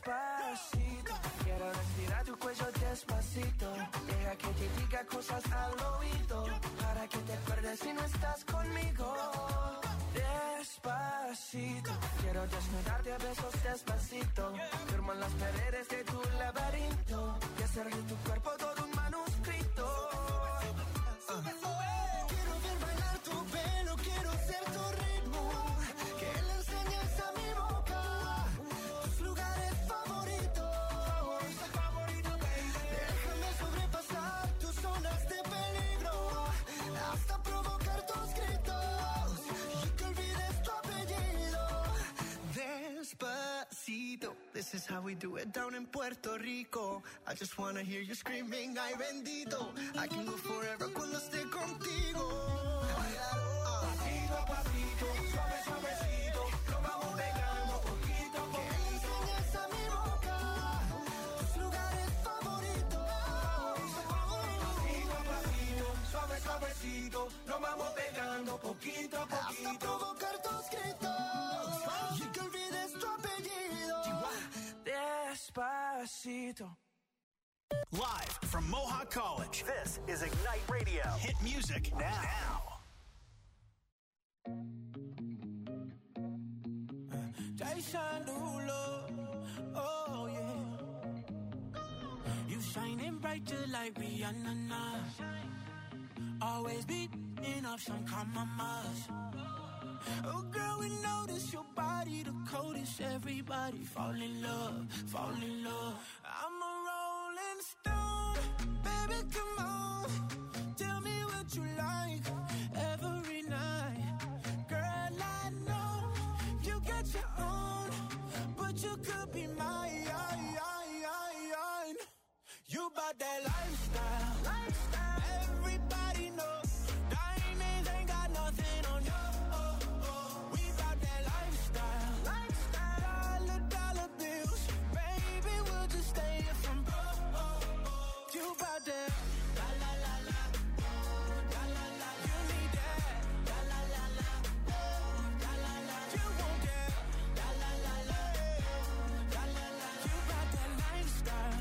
Despacito, quiero respirar tu cuello despacito. Deja que te diga cosas al oído, para que te acuerdes si no estás conmigo. Despacito, quiero desnudarte a besos despacito. Firmo en las paredes de tu laberinto y hacer de tu cuerpo todo un manuscrito. Quiero ver bailar tu pelo, quiero ser tu ritmo. Que le enseñes a mi boca tus lugares favoritos. Déjame sobrepasar tus zonas de peligro, hasta provocar tus gritos y que olvides tu apellido. Despacito, this is how we do it down in Puerto Rico. I just wanna hear you screaming, ay bendito. I can go forever cuando esté contigo. Pasito a pasito, suave suavecito, lo vamos pegando poquito a poquito. Que le enseñes a mi boca tus lugares favoritos. Pasito a pasito, suave suavecito, lo vamos pegando poquito a poquito. Hasta provocar tus gritos y que olvides tu apellido. Despacito. Live from Mohawk College, this is Ignite Radio. Hit music now. Jason Derulo, oh yeah. You shining bright just like Rihanna now. Always beating up some compromise. Oh girl, we notice your body the coldest. Everybody fall in love, fall in love. I'm a rolling stone, baby, come on. Tell me what you like every night. Girl, I know you got your own, but you could be mine. You bought that lifestyle. Everybody knows diamonds ain't got nothing on you. We bought that lifestyle. Dollar bills, baby, we'll just stay here from broke. You bought that. La la la la, la la la. You need that. La la la la, la la la. You want that. La la la la, la la la. You bought that lifestyle.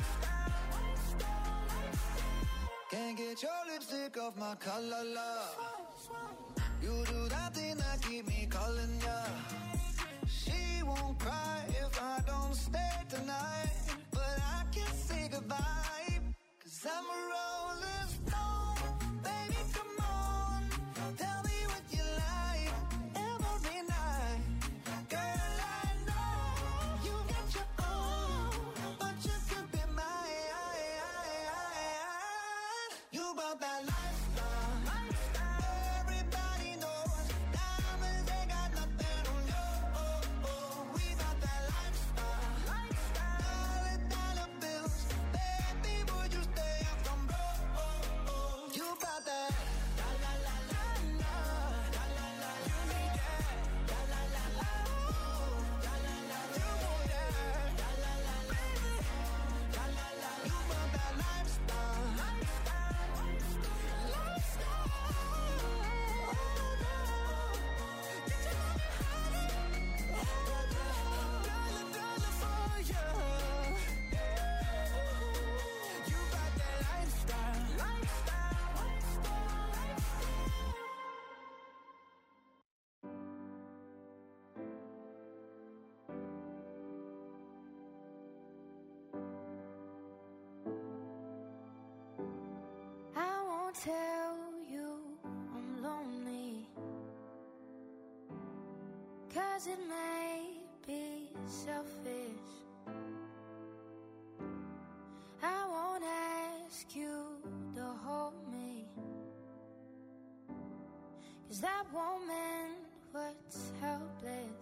Can't get your lipstick off my collar, love. You do that thing that keep me calling ya. She won't cry if I don't stay tonight, but I can say goodbye, 'cause I'm a rolling stone. Baby, come on, tell me what you like every night. Girl, I know you got your own, but you could be mine. You bought that lifestyle. Everybody knows diamonds ain't got nothing on you. We bought that lifestyle. Dollar bills, baby, would you stay up from broke? You bought that. La la la la la, la la la. You need that. La la la la, la la la. You want that. La la la la, la la la. You bought that lifestyle. I won't tell you I'm lonely, 'cause it may be selfish. I won't ask you to hold me, 'cause that won't mend what's helpless.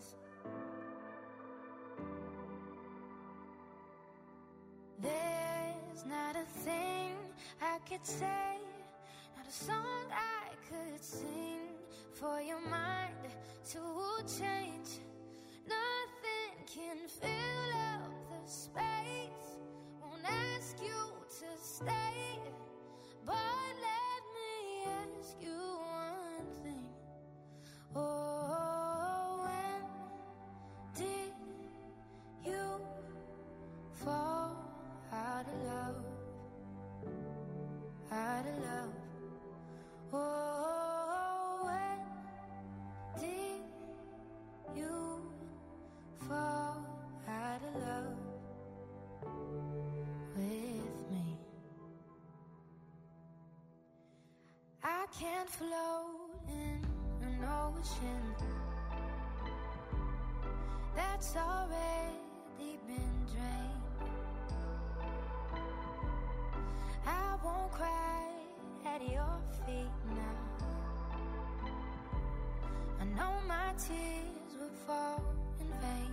There's not a thing I could say, not a song I could sing for your mind to change. Nothing can fill up the space. Won't ask you to stay, but let me ask you one thing. Oh, when did you can't float in an ocean that's already been drained. I won't cry at your feet now. I know my tears will fall in vain.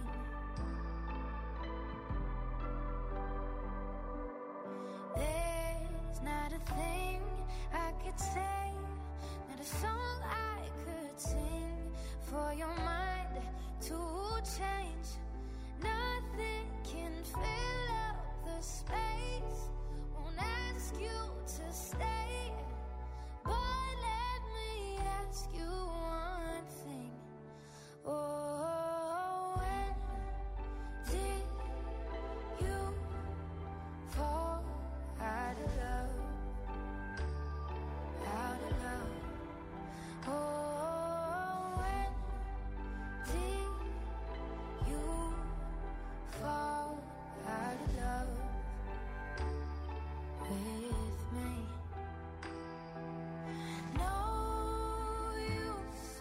There's not a thing I could say, not a song I could sing for your mind to change. Nothing can fill up the space, won't ask you to stay, but let me ask you one thing. Oh, when did you fall out of love? Out of love. Oh, when did you fall out of love with me? No use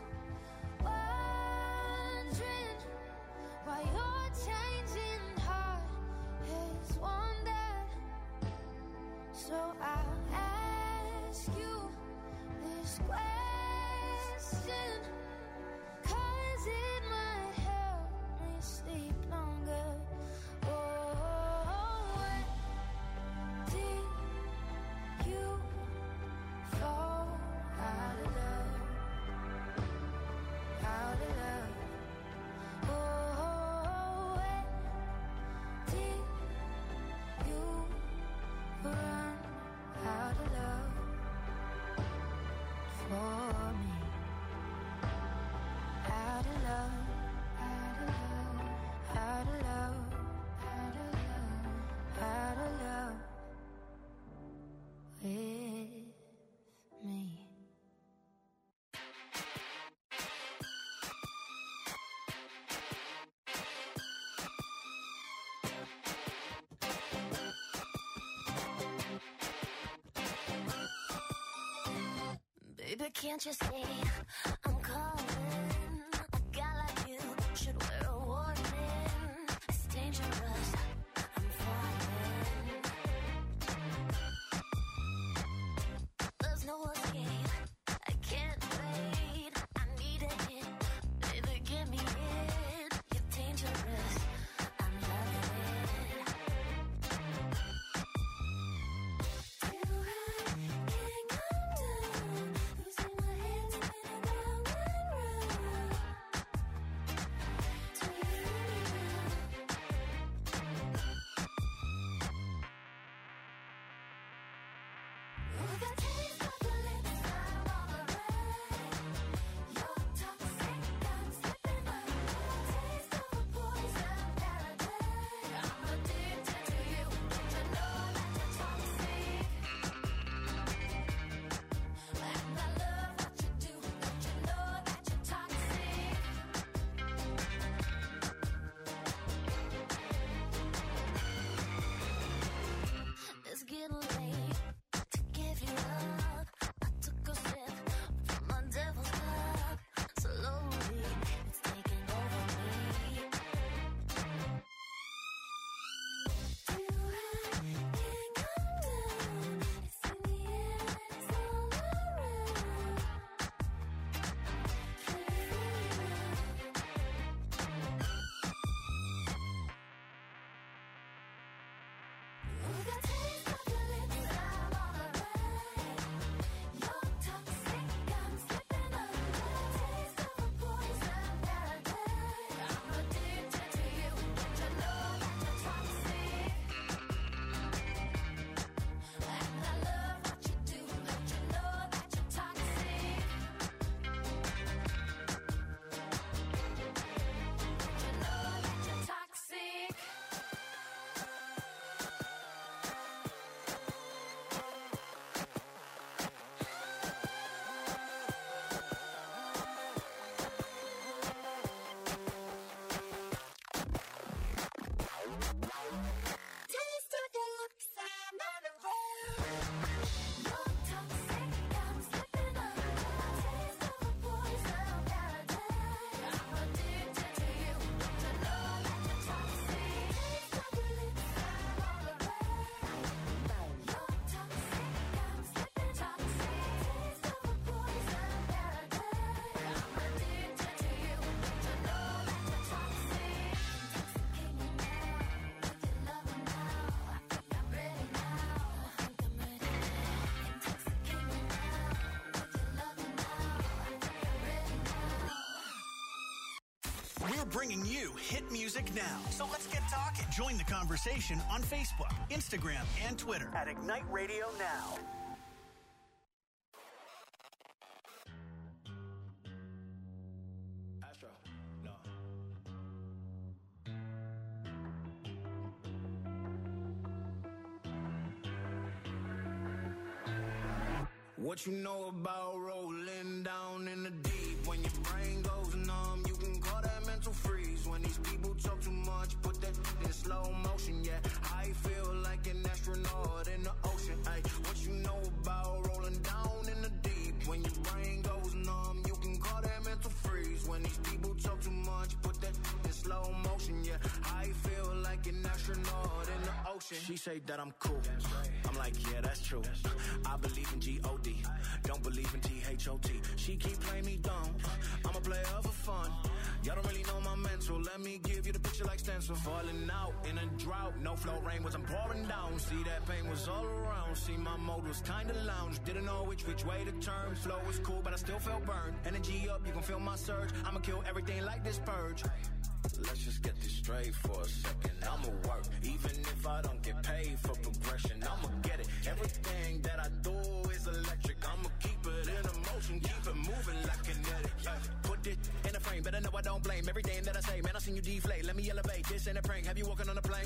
wondering why your changing heart has wandered. So I'll ask you this question, 'cause it might help me sleep longer. Oh, when did you fall out of love? Out of love. Oh, when did you run out of love for me? Out of love, out of love, out of love, out of love, out of love with me. Baby, can't you see I'm calling? A guy like you should wear a warning. It's dangerous, I'm falling. There's no escape, I can't wait. I need a hit, baby, give me it. You're dangerous, I'm loving it. Do I can't calm down, losing my head, spinning round and round. Do you oh, the taste of your lips, I'm on the ride. You're toxic, I'm slipping under. Taste of a poison paradise. I'm addicted to you, don't you know that you're toxic? And I love what you do, don't you know that you're toxic? It's getting late to give you up. I took a sip from my devil's cup. Slowly, it's taking over me. Do I can't calm down? It's in the air and it's all around. Feel it oh, the taste of your lips, I'm on the ride. You're toxic, I'm slipping under. Taste of a poison paradise. I'm addicted to you, don't you know that you're toxic? And I love what you do, don't you know that you're toxic? Don't you know that you're toxic? bringing you hit music now. So let's get talking. Join the conversation on Facebook, Instagram, and Twitter at Ignite Radio Now. Astro, no. What you know about rolling down in the deep? When your brain goes numb, you can call that mental freeze. When these people talk too much, put that in slow motion, yeah. I feel like an astronaut in the ocean, ay. What you know about rolling down in the deep? When your brain goes numb, you can call that mental freeze. When these people talk too much, put that in slow motion, yeah. I feel like an astronaut in the ocean. She say that I'm cool. I'm like, yeah, that's true. I believe in G-O-D. Don't believe in T-H-O-T. She keep playing me dumb. I'm a player for fun. Y'all don't really know my mental. Let me give you the picture like stencil. Falling out in a drought. No flow rain wasn't pouring down. See, that pain was all around. See, my mode was kinda lounge. Didn't know which way to turn. Flow was cool, but I still felt burned. Energy up, you can feel my surge. I'ma kill everything like this purge. Let's just get this straight for a second. I'ma work, even if I don't get paid for progression. I'ma get it. Everything that I do is electric. I'ma keep it in motion, keep it moving like kinetic. Put it in a frame, better know I don't blame everything that I say. Man, I seen you deflate. Let me elevate. This ain't a prank. Have you walking on a plane?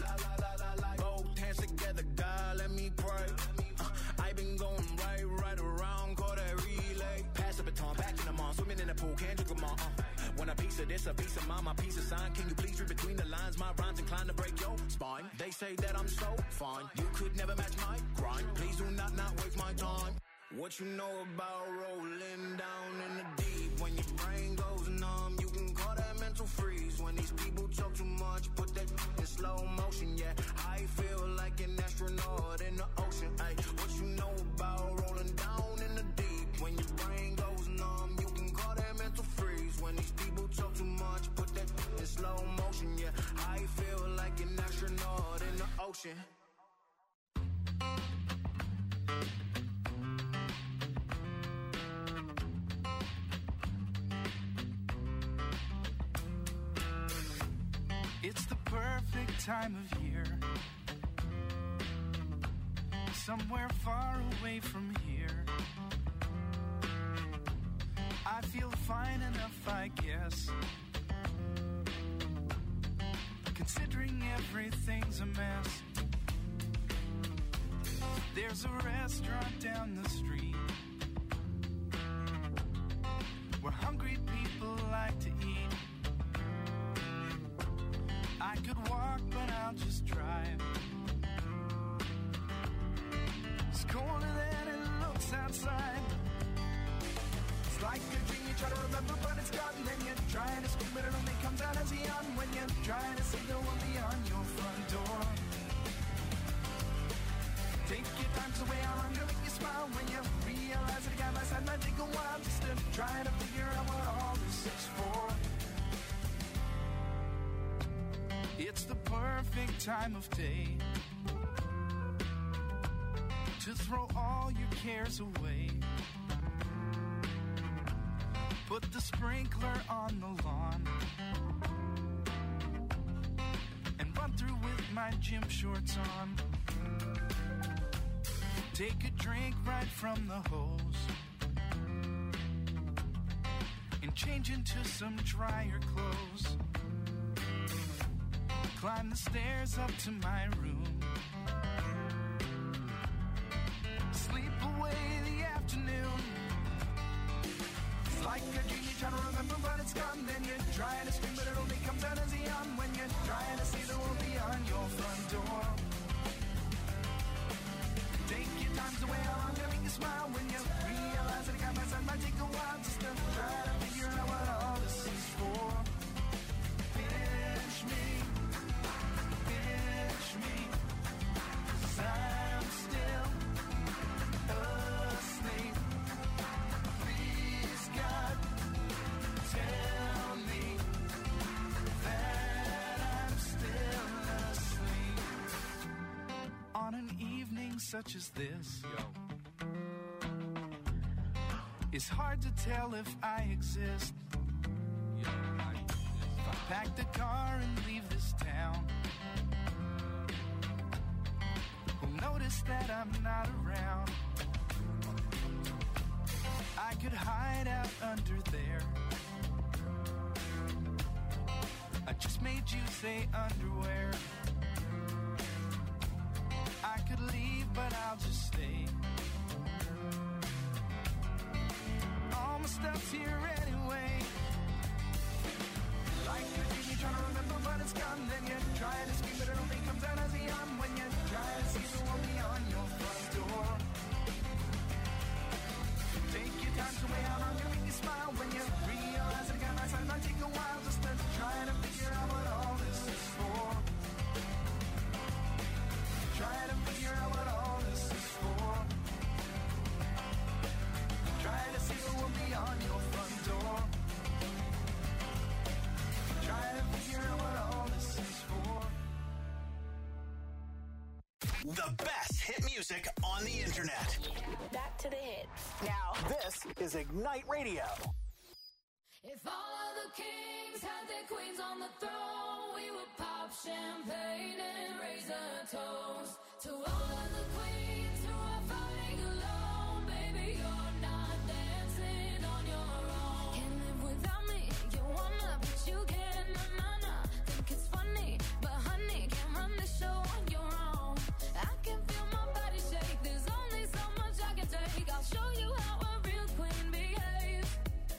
Both hands together, God, let me pray. I been going right around, call that relay. Pass the baton, back in the mall, swimming in the pool, can't drink them all. When a piece of this, a piece of mine, my piece of sign. Can you please read between the lines? My rhymes inclined to break your spine. They say that I'm so fine. You could never match my grind. Please do not waste my time. What you know about rolling down in the deep? When your brain goes numb, you can call that mental freeze. When these people talk too much, put that in slow motion, yeah. I feel like an astronaut in the ocean, ay. What you know about rolling down in the deep? When your brain goes numb, you can call that mental freeze. When these people talk too much, put that in slow motion, yeah. I feel like an astronaut in the ocean. It's the perfect time of year. Somewhere far away from here. I feel fine enough, I guess. Considering everything's a mess. There's a restaurant down the street where hungry people like to eat. I could walk, but I'll just drive. It's colder than it looks outside. It's like a dream you try to remember, but it's gone. Then you're trying to scream, but it only comes out as a yawn. When you're trying to say the one beyond your front door. Take your time, so way I'm gonna make you smile. When you realize that a guy by side might take a while. Just to try to figure out what all this is for. It's the perfect time of day to throw all your cares away. Put the sprinkler on the lawn and run through with my gym shorts on. Take a drink right from the hose and change into some drier clothes. Climb the stairs up to my room. Sleep away the afternoon. It's like a dream you try to remember, but it's gone. Then you're trying to scream, but it only comes out as a yawn. When you're trying to see the world beyond your front door. Take your time to way how I'm gonna make you smile. When you realize that a guy by side might take a while. Just to try to figure out what all this is for. Finish me. I'm still asleep. Please, God, tell me that I'm still asleep. On an evening such as this, it's hard to tell if I exist. pack the car and leave this town. Who'll notice that I'm not around? I could hide out under there. I just made you say underwear. I could leave, but I'll just stay. All my stuff's here anyway. Like a dream, you're trying to remember, but it's gone. Then you try to scream, but it only comes out as a yawn. When you try to see the one beyond your front door. Take your time to weigh out, I'm giving you smile. When you realize it got nice, it might take a while just to try to figure out what all this is for. Try to figure out what all this is for. Try to see the one beyond your front door. Try to figure out what all this is for. The best hit music on the internet. Back to the hits. Now, this is Ignite Radio. If all of the kings had their queens on the throne, we would pop champagne and raise a toast to all of the queens who are fighting alone. Baby, you're not dancing on your own. Can't live without me, you wanna, but you can't. Nah. Think it's funny, but honey, can't run the show on your own. I can feel my body shake, there's only so much I can take. I'll show you how a real queen behaves.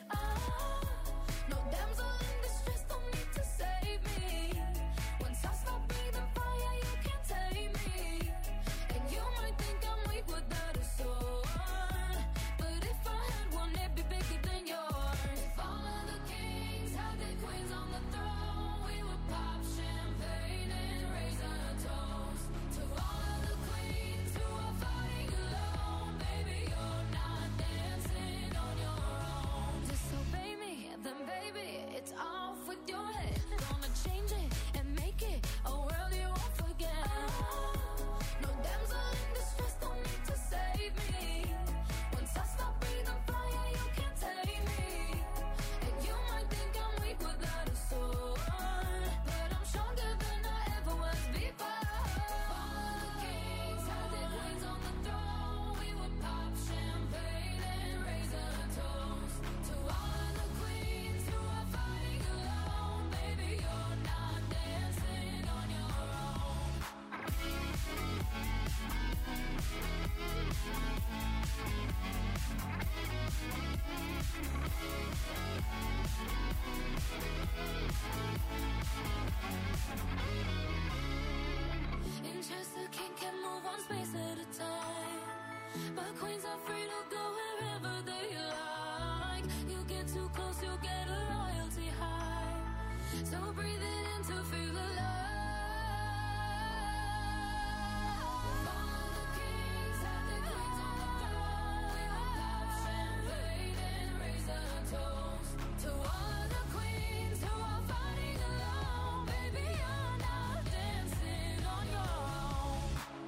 No damsel in distress, don't need to save me. Once I stop breathing fire, you can't tame me. And you might think I'm weak without a sword, but if I had one, it'd be bigger than yours. If all of the kings had their queens on the throne, we would pop champagne and raise a toast to all of the queens who are fighting alone. Baby, you're not dancing on your own. Disobey me, then baby, it's off with your head. Gonna change it and make it a world you won't forget. No damsel in distress, don't need to save me. Once I stop breathing fire, you can't take me. And you might think I'm weak without a sword, but I'm stronger than I ever was before. All of the kings had their queens on the throne, we would pop champagne and raise a toast to all of the queens who are fighting alone. Baby, you're not dancing on your own. In Chester, king can move one space at a time, but queens are free to go wherever they like. You get too close, you'll get a royalty high. So breathe it in to feel alive. All of the kings had their queens on the throne. We would pop champagne and raise a toast to all of the queens who are fighting alone. Baby, you're not dancing on your own.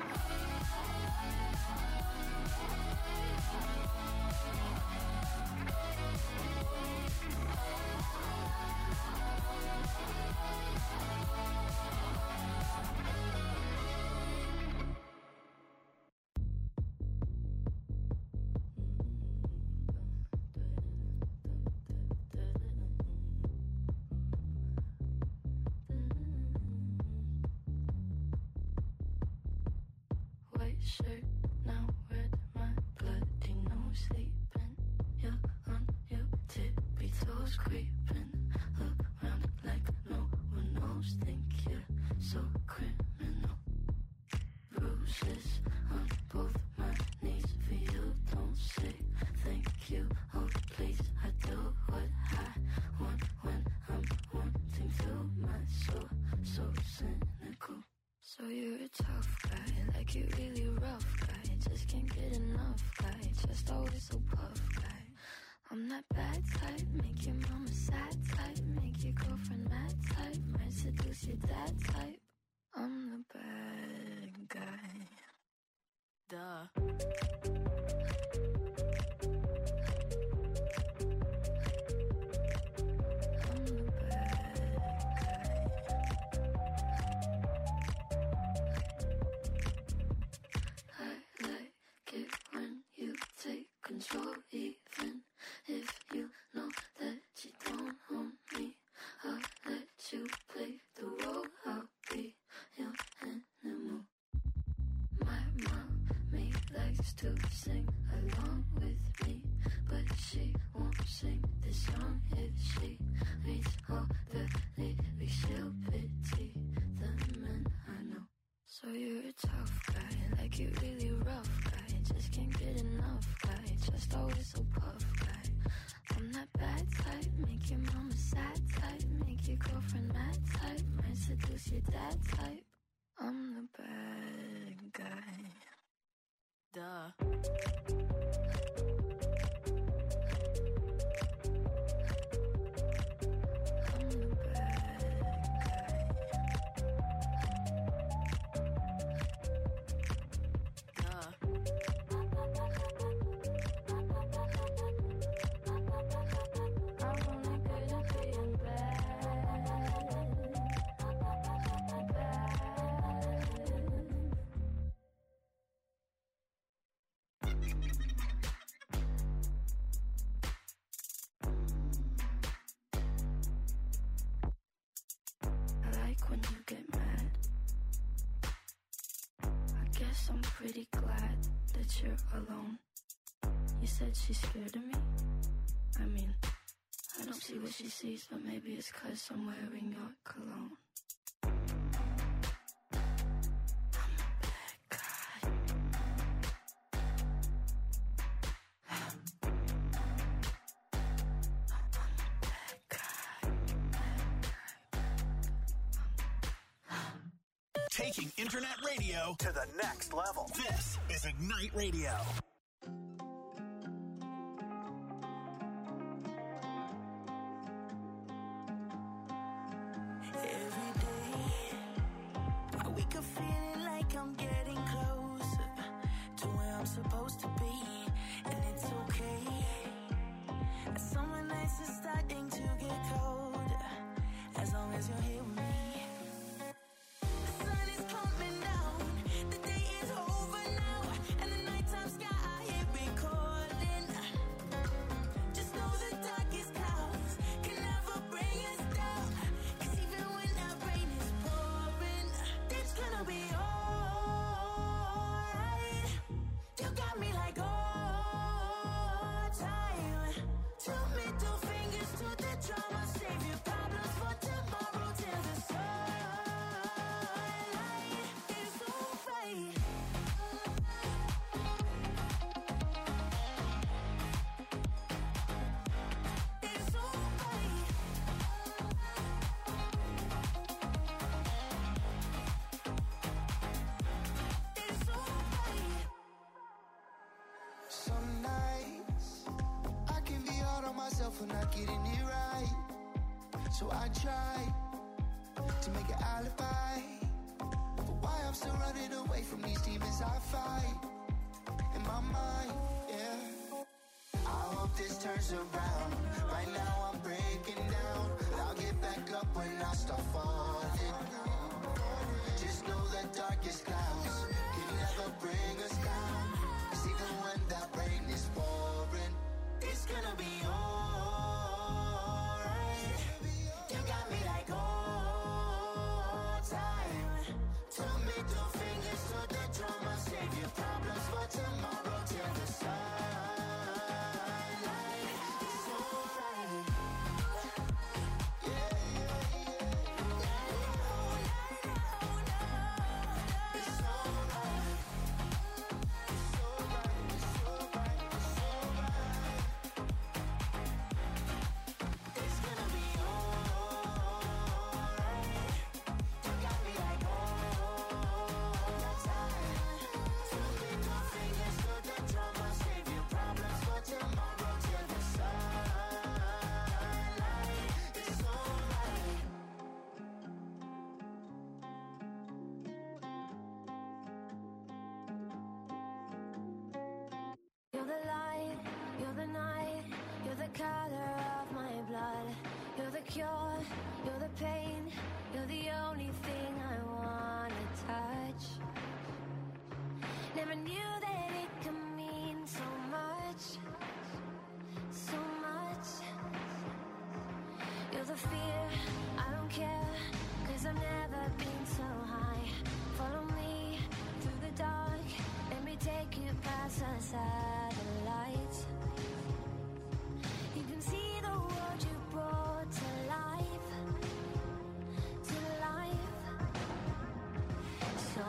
White shirt, now red, my bloody nose sleeping. You're on your tippy toes creeping around like no one knows. Think you're so criminal. Bruises on both my knees for you. Don't say thank you. Oh please, I do what I want when I'm wanting to. My soul so cynical. So you're a tough guy, like you really rough guy. Just can't get enough guy, just always so puff guy. I'm that bad type, make your mama sad type, make your girlfriend mad type, might seduce your dad type. I'm the bad guy. Duh. I'm the bad begs to sing along with me, but she won't sing this song if she reads all the lyrics. She'll pity the men I know. So you're a tough guy, like you're really rough guy. Just can't get enough guy, just always so puff guy. I'm that bad type, make your mama sad type, make your girlfriend mad type, might seduce your dad type. I'm the bad guy. Duh. When you get mad, I guess I'm pretty glad that you're alone. You said she's scared of me. I mean, I don't see what she sees, but maybe it's 'cause I'm wearing your cologne. Taking internet radio to the next level. This is Ignite Radio. Every day, I wake up feeling like I'm getting closer to where I'm supposed to be, and it's okay. Summer nights are starting to get colder, as long as you're here with me. Coming down, the day is over now, and the nighttime sky here recording. Just know the darkest clouds can never bring us down, 'cause even when that rain is pouring, it's gonna be alright. You got me like all time. Two middle fingers to the drama, save your problems for tomorrow till the sun. Some nights I can be hard on myself for not getting it right. So I try to make an alibi for why I'm still running away from these demons I fight in my mind, yeah. I hope this turns around. Right now I'm breaking down. I'll get back up when I start falling. Just know the darkest clouds can never bring us down. 'Cause even when that rain is pouring, It's gonna be alright. You got me like all time. Two middle fingers to the drama, save your problems for tomorrow till the sunlight. It's alright. Yeah, yeah, yeah.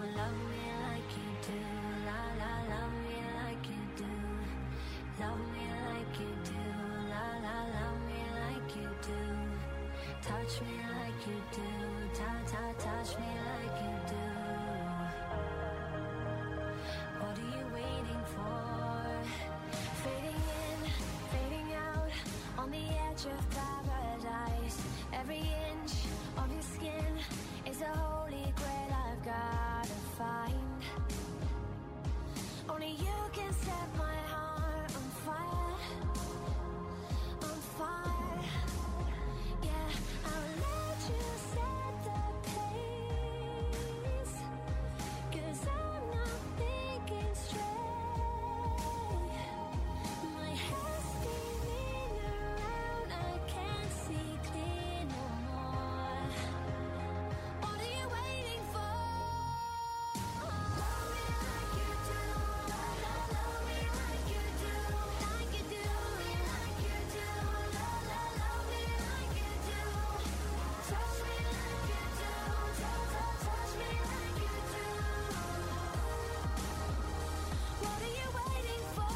love me like you do. La la, love me like you do. Love me like you do. La la, love me like you do. Touch me like you do. Touch me like you do. What are you waiting for? Fading in, fading out, on the edge of paradise. Every inch of your skin is a holy grail I've gotta find. Only you can set my heart on fire, on fire. Yeah, I'll let you set the pace, 'cause I'm not thinking straight. My head's spinning around, I can't see clear no more. What are you waiting for? Love me like you do. Love me like you do. Like you do. Like you do. Love me like you do. Touch me like you do. Touch me like you do. What are you waiting for?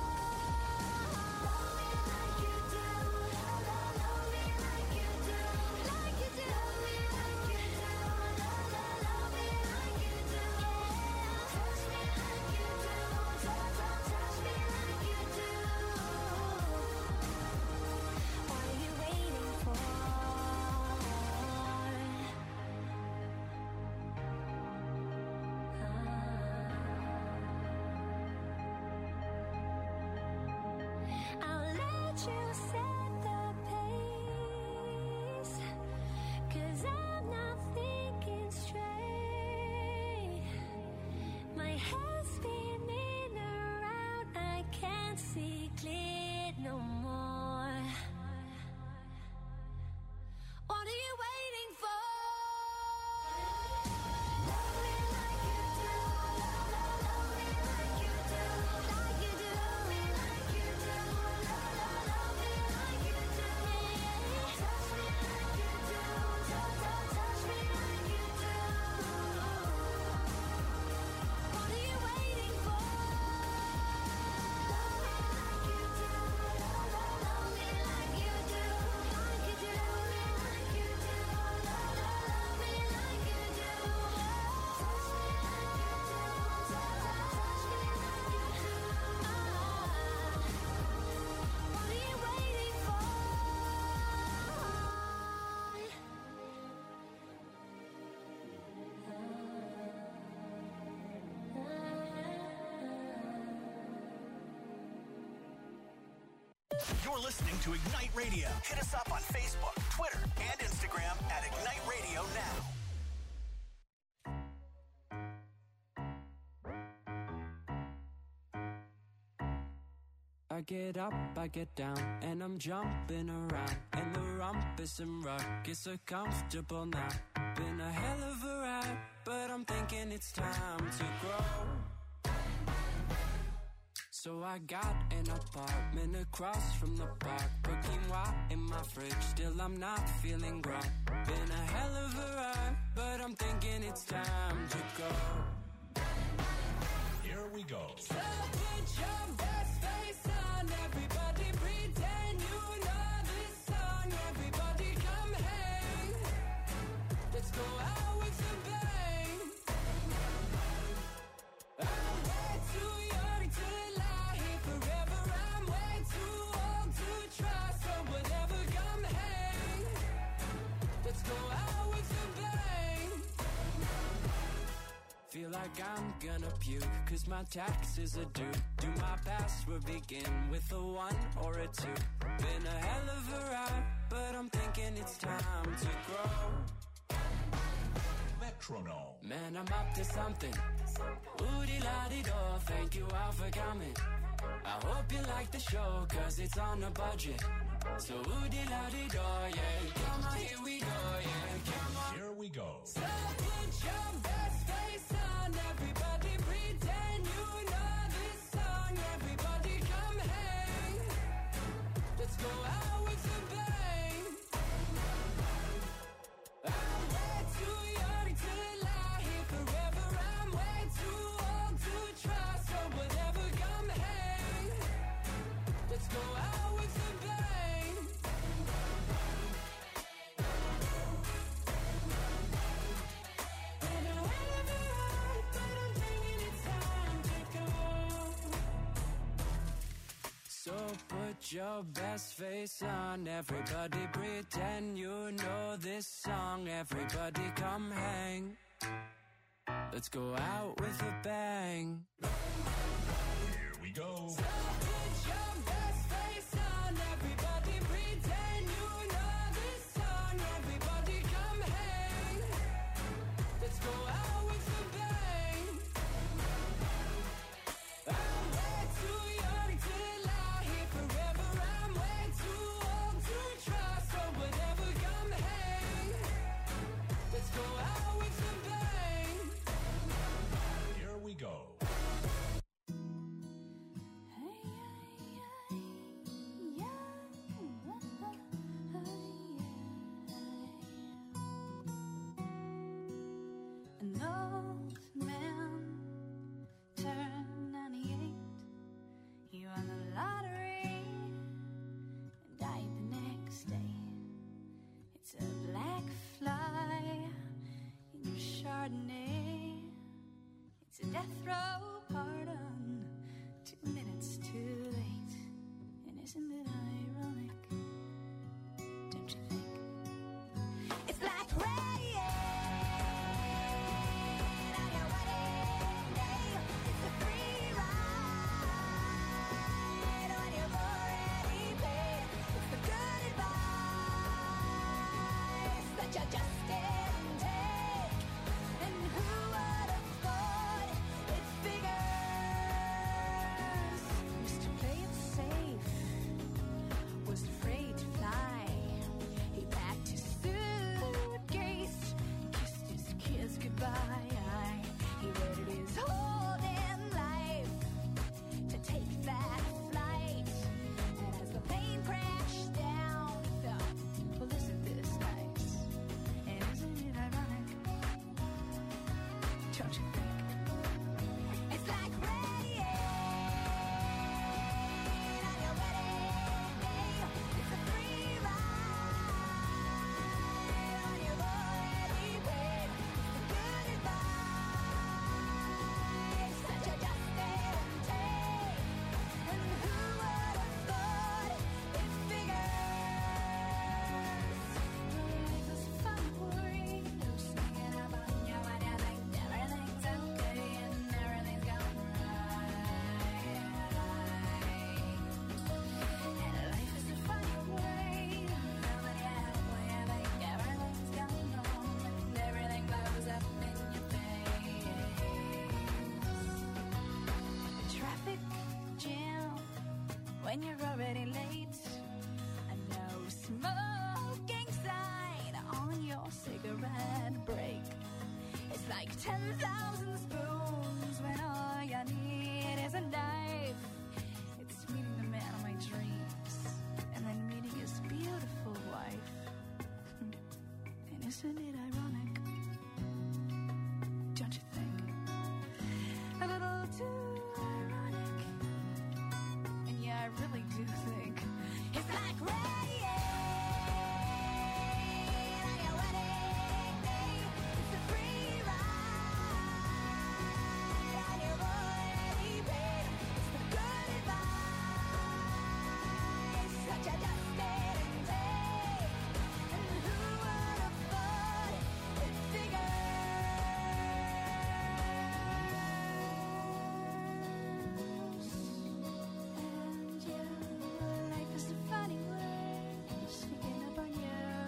Love me like you do. Love me like you do. Like you do. Love me like you do. Love me like you do. Touch me like you do. Touch me like you do. What are you waiting for? I'll let you set the pace, 'cause I'm not thinking straight. My head's spinning around, I can't see clear no more. What are you waiting for? Love me like you do. Love me like you do. Like you do. Like you do. Love me like you do. Touch me like you do. Touch me like you do. What are you waiting for? Love me like you do. Love me like you do. Like you do. Like you do. Love me like you do. Touch me like you do. Touch me like you do. What are you waiting for? You're listening to Ignite Radio. Hit us up on Facebook, Twitter, and Instagram at Ignite Radio Now. I get up, I get down, and I'm jumping around. And the rumpus and rug is so comfortable now. Been a hell of a ride, but I'm thinking it's time to grow. So I got an apartment across from the park. Put quinoa in my fridge, still I'm not feeling grown. Been a hell of a ride, but I'm thinking it's time to go. Here we go. So put your best face on, everybody pretend you know this song. Everybody come hang, let's go out with a bang. I'm way too young to lie here forever. I'm way too old to try, so whatever, come hang, let's go out with a bang. Feel like I'm gonna puke, 'cause my taxes are due. Do my password begin with a 1 or a 2? Been a hell of a ride, but I'm thinking it's time to grow. Metronome. Man, I'm up to something. Ooh-dee-la-dee-do, thank you all for coming. I hope you like the show, 'cause it's on a budget. So ooh-dee-la-dee-do, yeah. Come on, here we go, yeah. Come on. Here we go. So put your best face on, everybody pretend you know this song. Everybody come hang, let's go out with a bang. I'm way too young to lie here forever. I'm Put your best face on. Everybody pretend you know this song. Everybody come hang. Let's go out with a bang. Here we go. So put your best face on. Everybody pretend you know this song. Everybody come hang. Let's go out with a bang. I'm way too young to lie here forever. I'm way too old to try. So whatever, come hang. Let's go out with a bang. Here we go. An old man turned 98. He won the lottery and died the next day. It's a black fly in your Chardonnay. It's a death row pardon, 2 minutes too late. And isn't it ironic? Don't you think? It's like rain on your wedding day. It's a free ride on your already paid. It's the good advice that you just didn't take. And who would have thought it figures? Mr. Play It Safe was afraid to fly. He packed his suitcase, kissed his kids goodbye. He waited his whole damn life to take that flight. And as the plane crashed down, he thought, well, isn't this nice? And isn't it ironic? Don't you think? It's like rain on your wedding day. It's a free ride on your already paid. It's the good advice that you just didn't take. And who would have thought it figures? Life is a fun worry. Sneaking up on you when you think everything's okay and everything's going right. And life is a funny way. When you think everything's going wrong and everything blows up in your face. A traffic jam when you're already late. A no smoking sign on your cigarette break. It's like 10,000 spoons when all you need is a knife. It's meeting the man of my dreams and then meeting his beautiful wife. And isn't it ironic? Don't you think? A little too ironic. And yeah, I really do think it's like rain on your wedding day. It's a free ride on your already paid. It's the good advice that you just didn't take. And who would have thought it figures? And yeah, life is a funny way, sneaking up on you.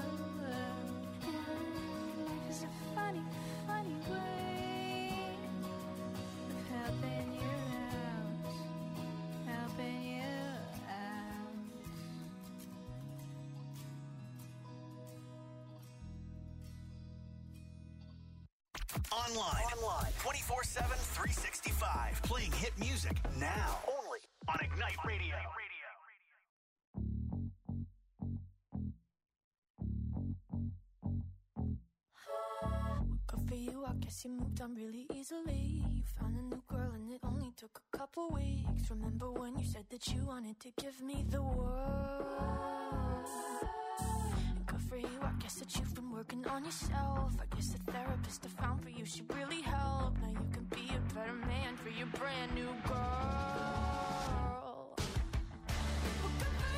Life is a funny, funny way of helping you out, helping you out. Online. 24/7, 365. Playing hit music now. Only on Ignite Radio. Good for you, I guess you moved on really easily. You found a new girl and it only took a couple weeks. Remember when you said that you wanted to give me the world? And good for you, I guess that you've been working on yourself. I guess the therapist I found for you should really help. Now you can be a better man for your brand new girl. Well, good for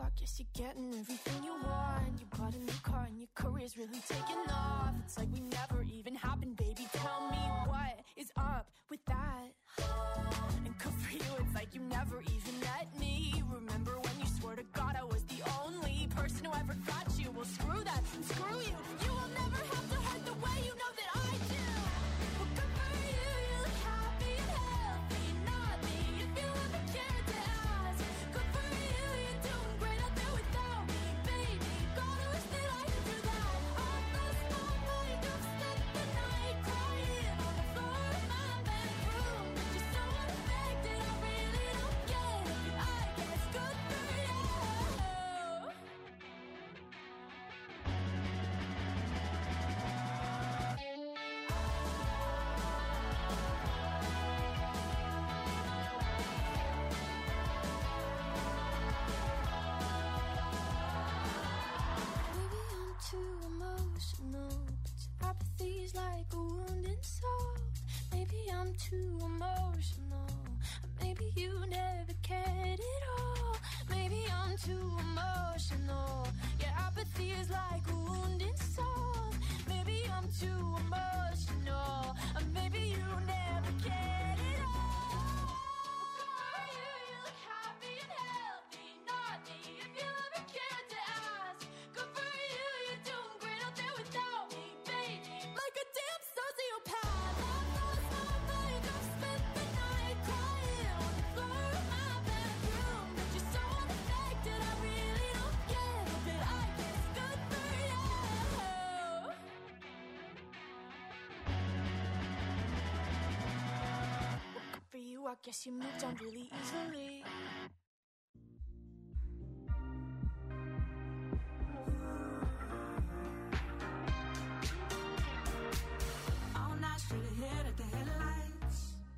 guess you're getting everything you want. You bought a new car and your career's really taking off. It's like we never even happened, baby. Tell me what is up with that? And good for you, it's like you never even met me. Remember when you swore to God I was the only person who ever got you? Well, screw that and screw you. You will never have to hurt the way you know that I do. Well, good for you, you look happy and healthy. Not me, if you ever cared to ask. Good for you, you're doing great out there without me, baby. Gotta wish that I could do that. I've lost my mind, I've spent the night crying on the floor of my bedroom. Just so unaffected, I really don't get it. But I guess good for you. Maybe I'm too emotional, but apathy's like a wounded soul. Maybe I'm too emotional, maybe you never cared at all. Maybe I'm too emotional, yeah, apathy is like a wounded soul. Maybe I'm too emotional, maybe you never cared at all. You look happy and healthy, not me, if you ever cared to ask. Good for you, you're doing great out there without me, baby. Like a damn sociopath. I've lost my mind, I've spent the night crying on the floor of my bedroom. But you're so unaffected, I really don't get it. But I guess good for you. Well, good for you, I guess you moved on really easily. All night straight ahead at the headlights.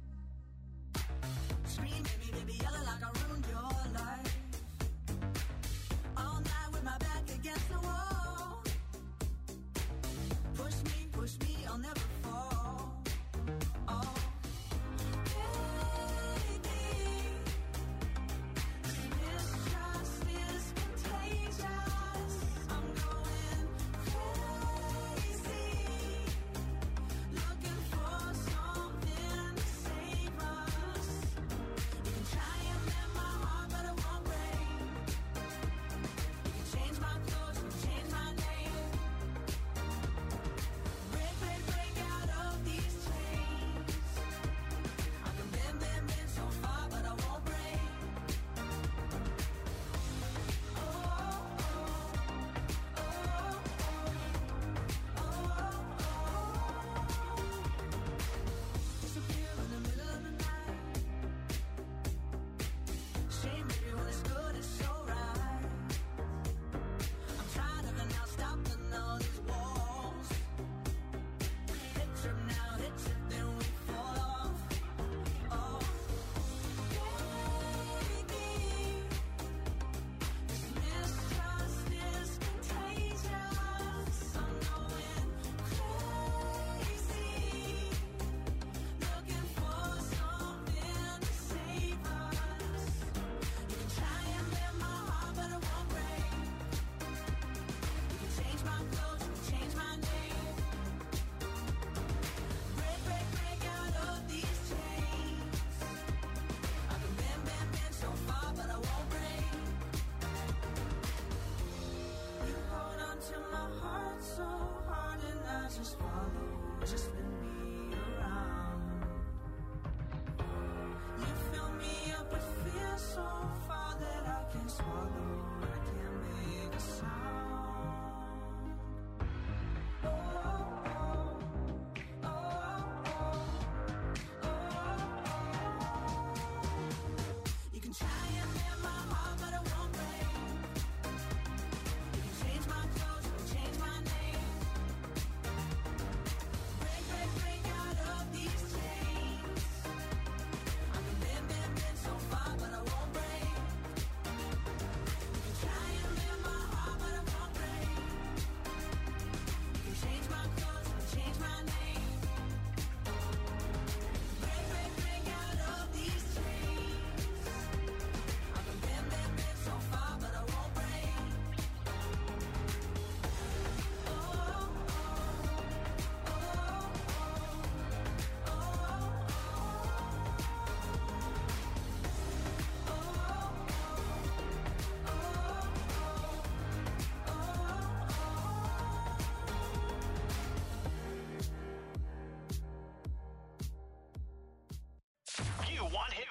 Scream at me, baby, yelling like I ruined your life. All night with my back against the wall. Push me, I'll never fall. Oh, baby,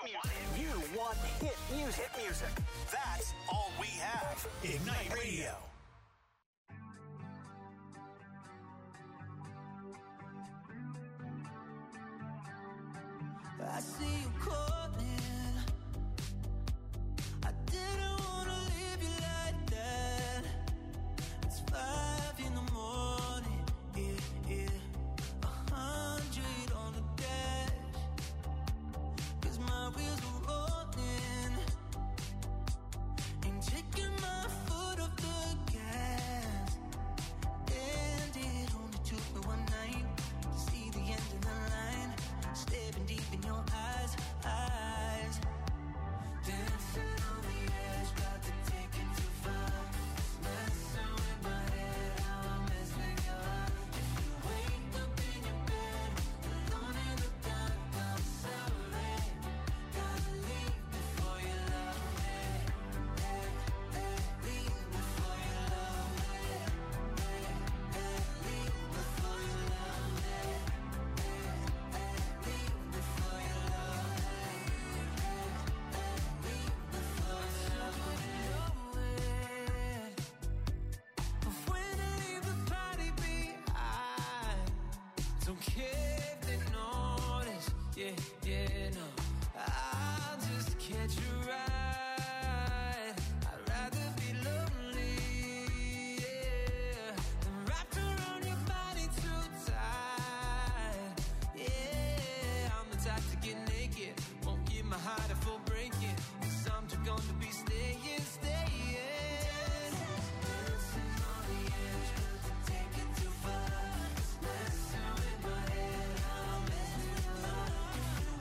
You want hit music. Hit music. That's all we have. Ignite Radio. I see you calling. I didn't wanna leave you like that. It's 5 in the morning, yeah. 100 on the dash, 'cause my wheels are rolling. Ain't taking my foot off the gas. And it only took me one night to see the end of the line. Staring deep in your eyes. Dancing on the edge, about to take it too far. Messing with my head, how I'm messing you up. If you wake up in your bed, alone in the dark, I'm sorry. Gotta leave before you love me. Leave before you love me. Leave before you love me. Don't care if they notice, yeah, no. I'll just catch a ride. I'd rather be lonely, yeah, than wrapped around your body too tight. Yeah, I'm the type to get naked, won't give my heart a full breaking, 'cause I'm just gonna be staying. Dancing on the edge, but to take it too far. Messing with my head, how I'm messing you up. If you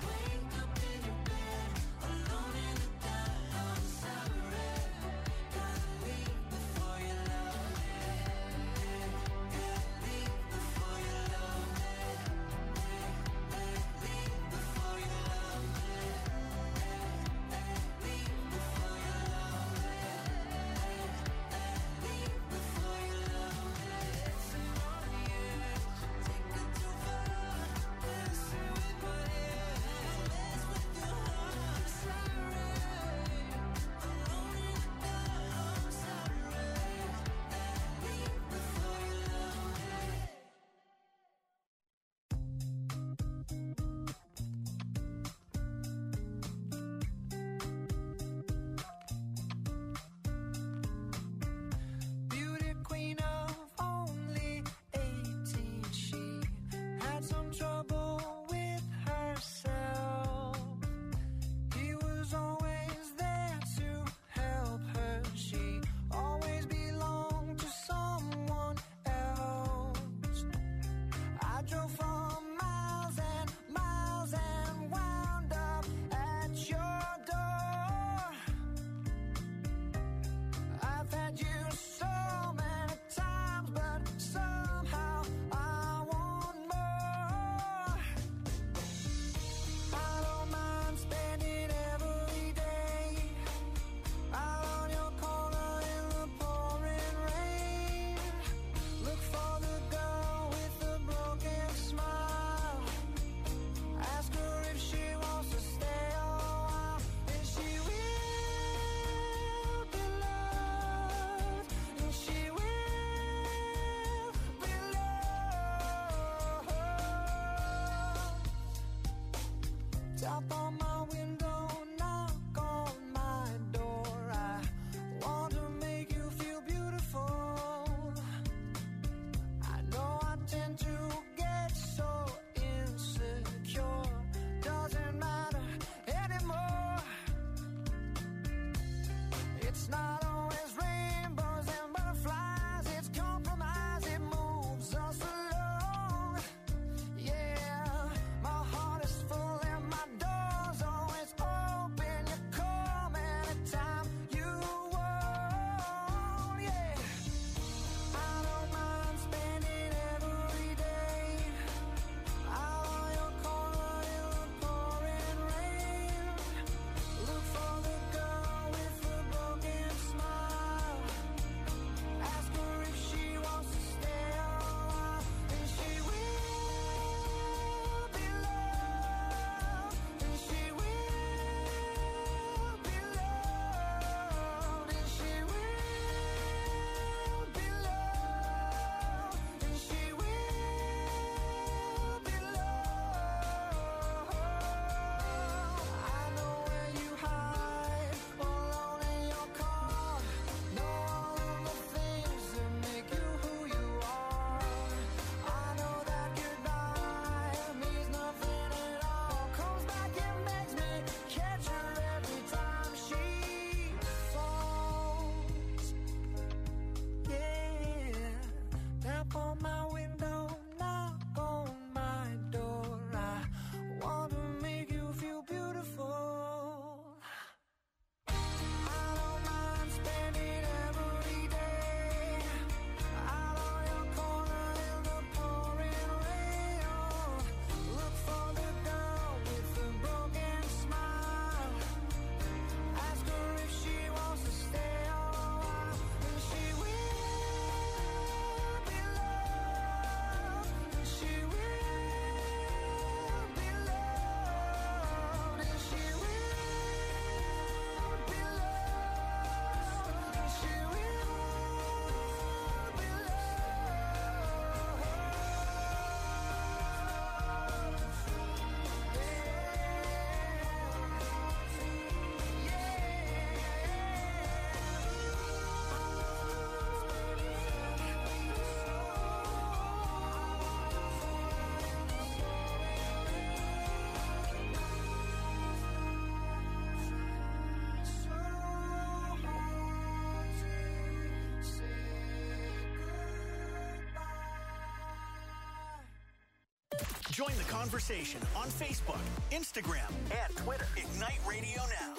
Join the conversation on Facebook, Instagram, and Twitter. Ignite Radio Now.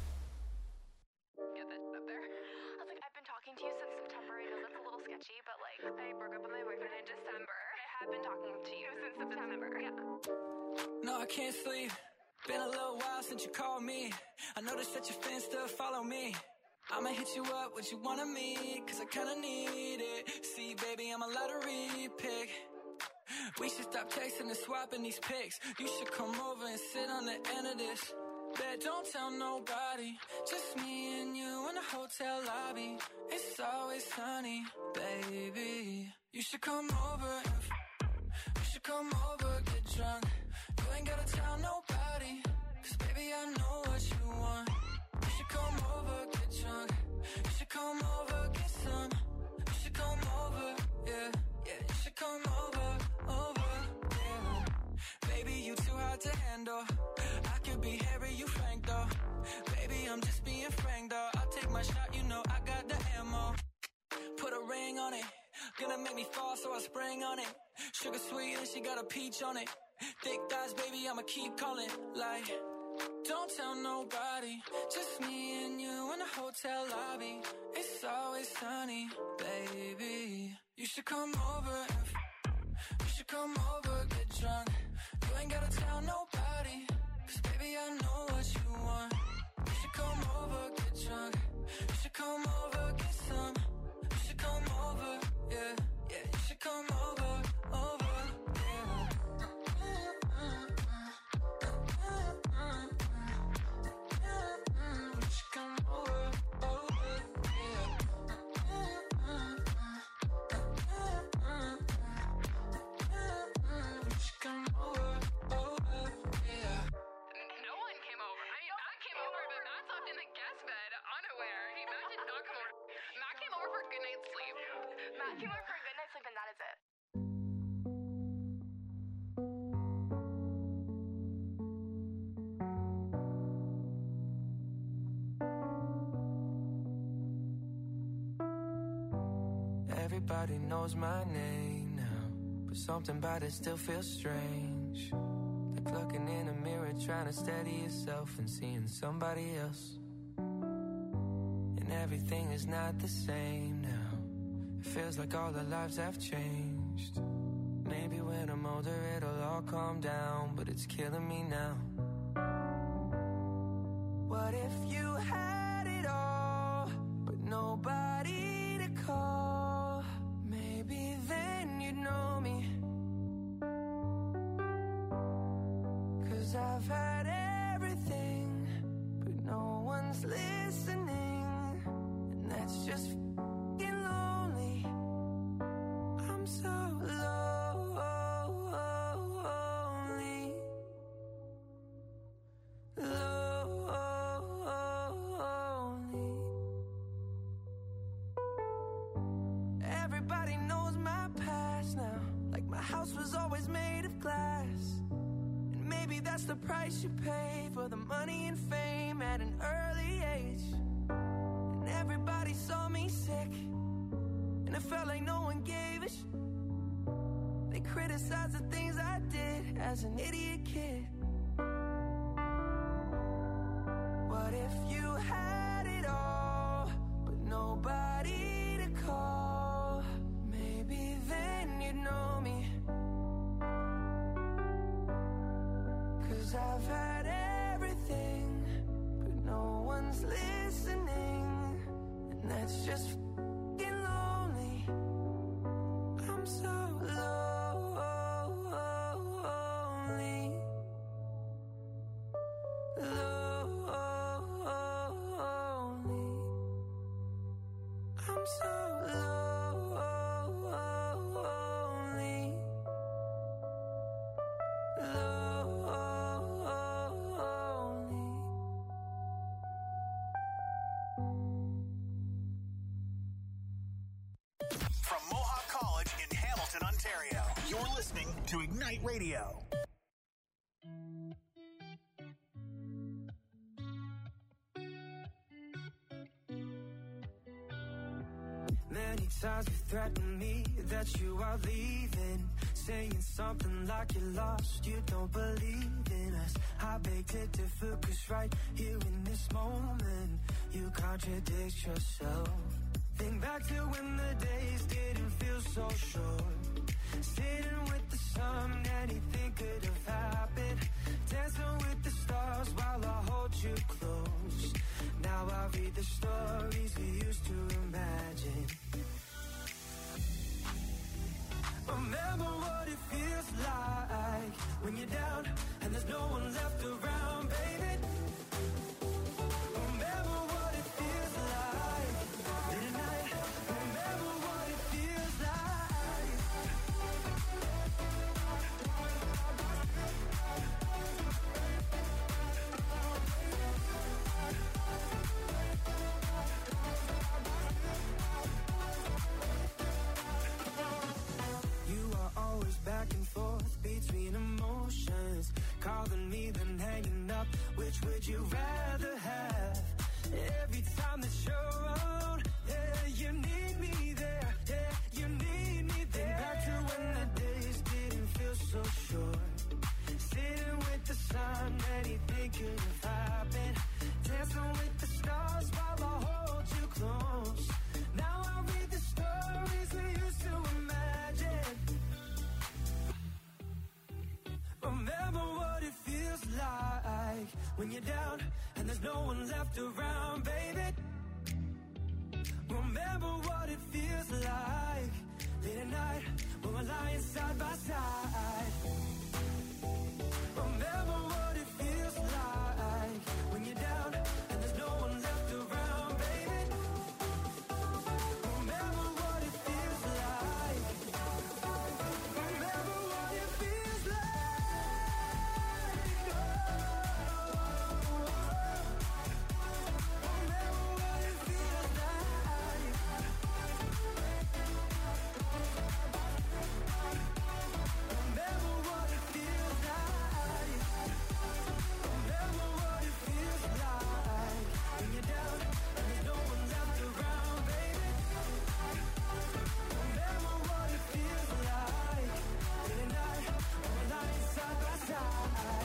Get that up there. I was like, I've been talking to you since September. I know that's a little sketchy, but like, I broke up with my boyfriend in December. I have been talking to you since September. Yeah. No, I can't sleep. Been a little while since you called me. I noticed that your fans still follow me. I'ma hit you up, what you wanna meet, cause I kinda need it. See, baby, I'm a lottery pick. We should stop texting and swapping these pics. You should come over and sit on the end of this. Bet don't tell nobody, just me and you in the hotel lobby. It's always sunny, baby. You should come over, you should come over, get drunk. You ain't gotta tell nobody, cause baby I know what you want. You should come over, get drunk. You should come over, get some. You should come over, yeah, yeah. You should come over, yeah. Baby, you too hard to handle. I could be Harry, you Frank though. Baby, I'm just being frank though. I'll take my shot, you know I got the ammo. Put a ring on it, gonna make me fall, so I spring on it. Sugar sweet and she got a peach on it. Thick thighs, baby, I'ma keep calling. Like, don't tell nobody, just me and you in the hotel lobby. It's always sunny, baby. You should come over, you should come over, get drunk. You ain't gotta tell nobody, cause baby I know what you want. You should come over, get drunk. You should come over, get some. You should come over, yeah, yeah. You should come over, yeah. You should come over, yeah. You should come over, yeah. No one came over. I mean, Matt came over, but Matt slept in the guest bed, unaware. Matt did not come over. Matt came over for a good night's sleep. Matt came over for a good night's sleep, and that is it. Everybody knows my name now, but something about it still feels strange. Like looking in a mirror, trying to steady yourself and seeing somebody else. And everything is not the same now. It feels like all our lives have changed. Maybe when I'm older it'll all calm down, but it's killing me now. What if you had it all, but nobody to call? Maybe then you'd know me. 'Cause I've had everything, but no one's listening. And that's just f***ing lonely. I'm so lonely. Lonely. Everybody knows my past now. Like my house was always made of glass. And maybe that's the price you pay for the money and fame at an early age. And everybody saw me sick, and it felt like no one gave a shit. They criticized the things I did as an idiot kid. What if you had it all, but nobody to call? Maybe then you'd know me. 'Cause I've had everything, but no one's listening. And that's just f***ing lonely. I'm so lonely. Lonely. I'm so lonely. Lonely. From Mohawk College in Hamilton, Ontario, you're listening to Ignite Radio. There many times you threatened me that you are leaving, saying something like you're lost, you don't believe in us. I beg to differ, 'cause right here in this moment you contradict yourself. Think back to when the days didn't feel so short, sitting with the sun, anything could have happened, dancing with the stars while I hold you close. Now I read the stories we used to imagine. Remember what it feels like when you're down and there's no one left around, baby. Remember what it feels like in the night. Remember what it feels like. You are always back and forth between emotions, calling me then hanging up. Which would you rather have? Every time that you're around, yeah, you need me there, yeah, you need me there. Think back to when the days didn't feel so short, sitting with the sun, anything could have happened, dancing with the stars while I hold you close. Now I read the stories we used to imagine. Remember what it feels like when you're down and there's no one left around, baby. Remember what it feels like late at night when we're lying side by side. Remember what it feels like when you're down and there's no one left around, baby. Remember what it feels like. Remember what it feels like. Remember what it feels like. Remember what it feels like. Remember what it feels like when you're down and there's no one left around, baby. Remember what it feels like in the night when we're lying side by side.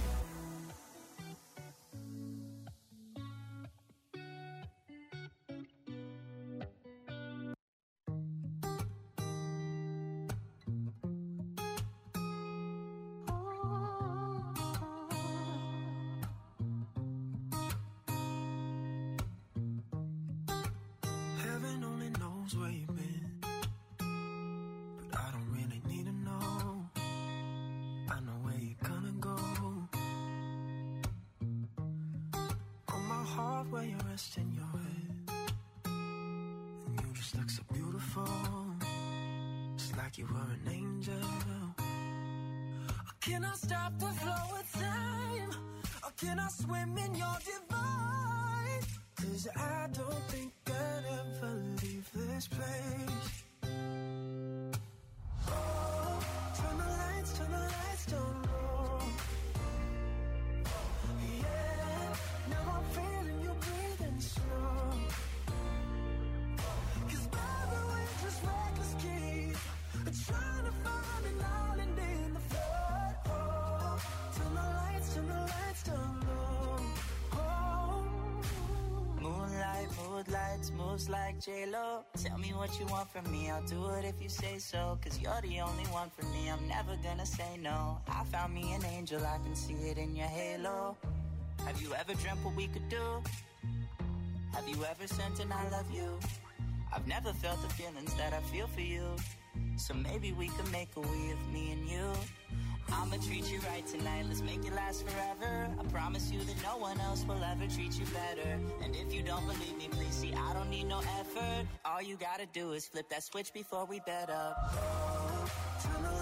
Heaven only knows where you've been, but I don't really need to know. I know where you're gonna go. On my heart where you're resting your head, and you just look so beautiful, just like you were an angel. Can I stop the flow of time, or can I swim in your divine? 'Cause I don't think I'd ever leave this place. Oh, turn the lights down low. Yeah, now I'm feeling you breathing slow. 'Cause baby, we're just reckless kids, trying to find an island in the flood. Oh, turn the lights down low. Oh. Moonlight, moonlights, moves like J-Lo. Tell me what you want from me, I'll do it if you say so. 'Cause you're the only one for me, I'm never gonna say no. I found me an angel, I can see it in your halo. Have you ever dreamt what we could do? Have you ever sent an I love you? I've never felt the feelings that I feel for you. So maybe we could make a we of me and you. I'ma treat you right tonight, let's make it last forever. I promise you that no one else will ever treat you better. And if you don't believe me, please see, I don't need no effort. All you gotta do is flip that switch before we bed up. Oh, turn the